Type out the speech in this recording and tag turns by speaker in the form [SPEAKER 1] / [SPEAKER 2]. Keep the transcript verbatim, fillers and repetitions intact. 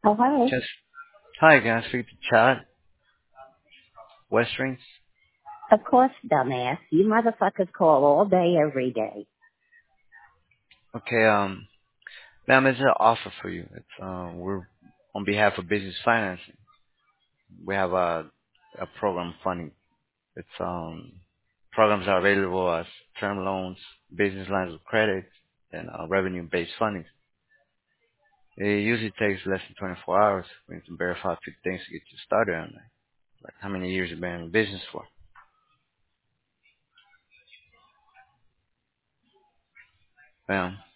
[SPEAKER 1] Oh, hi.
[SPEAKER 2] Just hi, can I speak to Chad Westrings?
[SPEAKER 1] Of course, dumbass. You motherfuckers call all day, every day.
[SPEAKER 2] Okay, um, ma'am, it's an offer for you. It's uh, we're on behalf of business financing. We have a a program funding. It's um programs are available as term loans, business lines of credit, and uh, revenue-based funding. It usually takes less than twenty-four hours. We need to verify a few things to get you started on that. Like how many years you've been in business for, ma'am?